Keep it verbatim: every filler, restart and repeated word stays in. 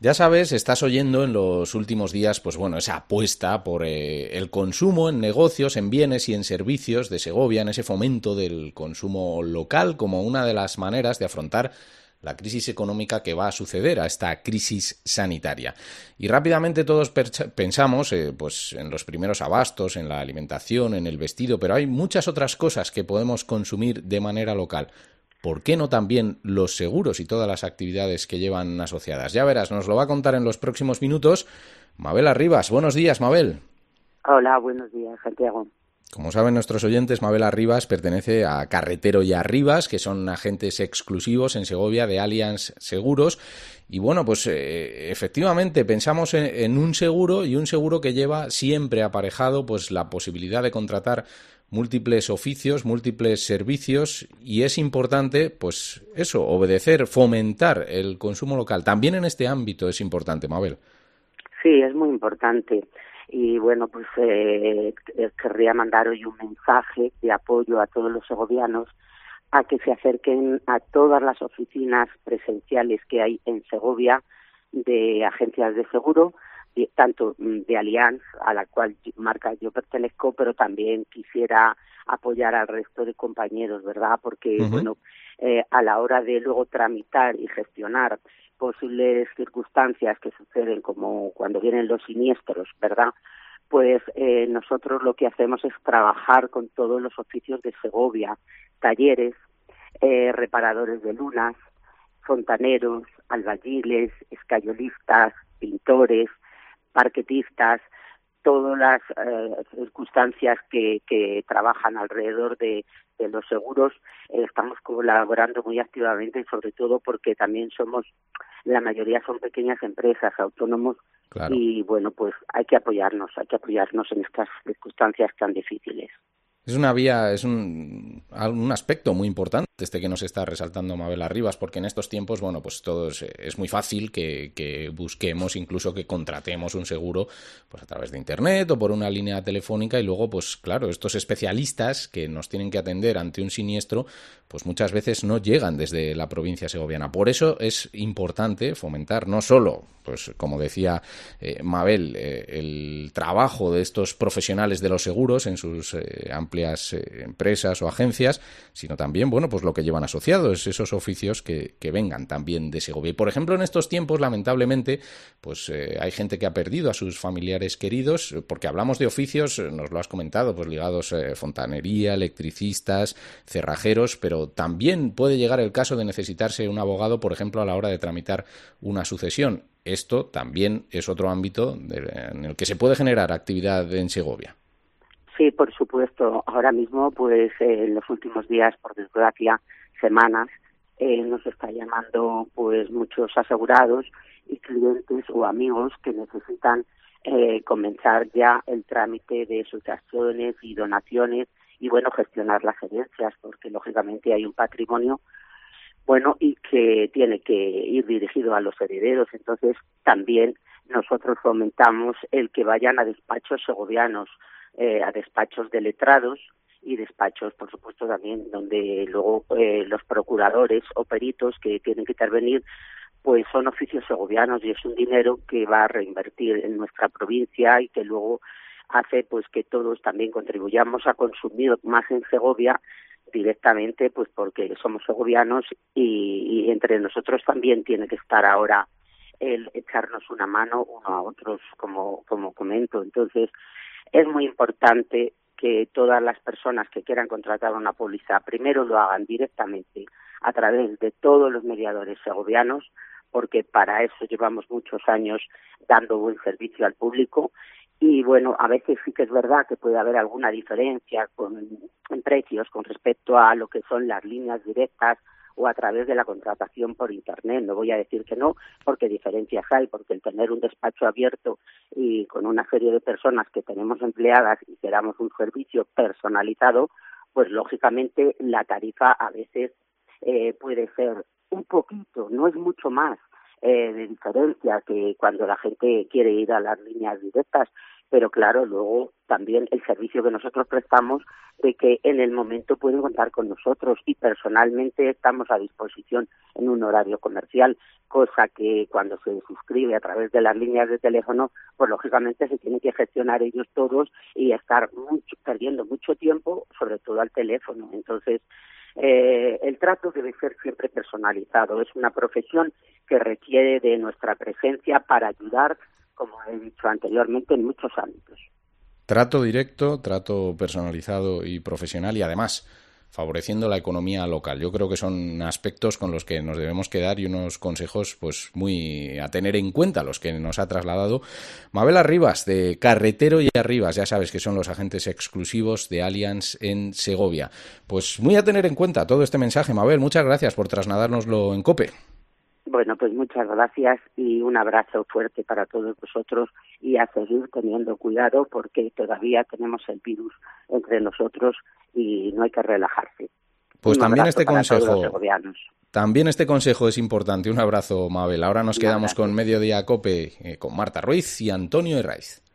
Ya sabes, estás oyendo en los últimos días, pues bueno, esa apuesta por eh, el consumo en negocios, en bienes y en servicios de Segovia, en ese fomento del consumo local como una de las maneras de afrontar la crisis económica que va a suceder a esta crisis sanitaria. Y rápidamente todos pensamos eh, pues en los primeros abastos, en la alimentación, en el vestido, pero hay muchas otras cosas que podemos consumir de manera local. ¿Por qué no también los seguros y todas las actividades que llevan asociadas? Ya verás, nos lo va a contar en los próximos minutos Mabel Arribas. Buenos días, Mabel. Hola, buenos días, Santiago. Como saben nuestros oyentes, Mabel Arribas pertenece a Carretero y Arribas, que son agentes exclusivos en Segovia de Allianz Seguros. Y bueno, pues eh, efectivamente pensamos en, en un seguro y un seguro que lleva siempre aparejado pues la posibilidad de contratar múltiples oficios, múltiples servicios, y es importante, pues eso, obedecer, fomentar el consumo local. También en este ámbito es importante, Mabel. Sí, es muy importante. Y bueno, pues eh, querría mandar hoy un mensaje de apoyo a todos los segovianos a que se acerquen a todas las oficinas presenciales que hay en Segovia de agencias de seguro, de, tanto de Allianz, a la cual marca yo pertenezco, pero también quisiera apoyar al resto de compañeros, ¿verdad? Porque, Uh-huh. bueno, eh, a la hora de luego tramitar y gestionar posibles circunstancias que suceden como cuando vienen los siniestros, ¿verdad? Pues eh, nosotros lo que hacemos es trabajar con todos los oficios de Segovia, talleres, eh, reparadores de lunas, fontaneros, albañiles, escayolistas, pintores, parquetistas, todas las eh, circunstancias que, que trabajan alrededor de, de los seguros, eh, estamos colaborando muy activamente y sobre todo porque también somos, la mayoría son pequeñas empresas, autónomos, Claro. y bueno, pues hay que apoyarnos, hay que apoyarnos en estas circunstancias tan difíciles. Es una vía, es un, un aspecto muy importante este que nos está resaltando Mabel Arribas, porque en estos tiempos, bueno, pues todo es, es muy fácil que, que busquemos, incluso que contratemos un seguro pues a través de internet o por una línea telefónica, y luego, pues claro, estos especialistas que nos tienen que atender ante un siniestro, pues muchas veces no llegan desde la provincia segoviana. Por eso es importante fomentar no solo, pues como decía eh, Mabel, eh, el trabajo de estos profesionales de los seguros en sus eh, amplias eh, empresas o agencias, sino también, bueno, pues lo que llevan asociados, esos oficios que, que vengan también de Segovia. Y, por ejemplo, en estos tiempos, lamentablemente, pues eh, hay gente que ha perdido a sus familiares queridos, porque hablamos de oficios, nos lo has comentado, pues ligados a eh, fontanería, electricistas, cerrajeros, pero también puede llegar el caso de necesitarse un abogado, por ejemplo, a la hora de tramitar una sucesión. Esto también es otro ámbito de, en el que se puede generar actividad en Segovia. Sí, por supuesto. Ahora mismo, pues eh, en los últimos días, por desgracia, semanas, eh, nos está llamando pues muchos asegurados y clientes o amigos que necesitan eh, comenzar ya el trámite de sucesiones y donaciones y, bueno, gestionar las herencias, porque lógicamente hay un patrimonio bueno y que tiene que ir dirigido a los herederos. Entonces, también nosotros fomentamos el que vayan a despachos segovianos, eh, a despachos de letrados y despachos, por supuesto, también donde luego eh, los procuradores o peritos que tienen que intervenir pues son oficios segovianos, y es un dinero que va a reinvertir en nuestra provincia y que luego hace pues que todos también contribuyamos a consumir más en Segovia directamente, pues porque somos segovianos y, y entre nosotros también tiene que estar ahora el echarnos una mano uno a otros, como, como comento. Entonces, es muy importante que todas las personas que quieran contratar una póliza primero lo hagan directamente a través de todos los mediadores segovianos, porque para eso llevamos muchos años dando buen servicio al público. Y bueno, a veces sí que es verdad que puede haber alguna diferencia con, en precios con respecto a lo que son las líneas directas o a través de la contratación por Internet. No voy a decir que no, porque diferencias hay, porque el tener un despacho abierto y con una serie de personas que tenemos empleadas y que damos un servicio personalizado, pues lógicamente la tarifa a veces eh, puede ser un poquito, no es mucho más eh, de diferencia que cuando la gente quiere ir a las líneas directas, pero claro, luego también el servicio que nosotros prestamos de que en el momento pueden contar con nosotros y personalmente estamos a disposición en un horario comercial, cosa que cuando se suscribe a través de las líneas de teléfono, pues lógicamente se tienen que gestionar ellos todos y estar mucho, perdiendo mucho tiempo, sobre todo al teléfono. Entonces, eh, el trato debe ser siempre personalizado. Es una profesión que requiere de nuestra presencia para ayudar, como he dicho anteriormente, en muchos ámbitos. Trato directo, trato personalizado y profesional y además favoreciendo la economía local. Yo creo que son aspectos con los que nos debemos quedar y unos consejos pues muy a tener en cuenta los que nos ha trasladado Mabel Arribas de Carretero y Arribas. Ya sabes que son los agentes exclusivos de Allianz en Segovia. Pues muy a tener en cuenta todo este mensaje, Mabel. Muchas gracias por trasladárnoslo en COPE. Bueno, pues muchas gracias y un abrazo fuerte para todos vosotros y a seguir teniendo cuidado porque todavía tenemos el virus entre nosotros y no hay que relajarse. Pues un también este para consejo, todos los segovianos. También este consejo es importante. Un abrazo, Mabel. Ahora nos Un quedamos abrazo. con Mediodía COPE, eh, con Marta Ruiz y Antonio Herraiz.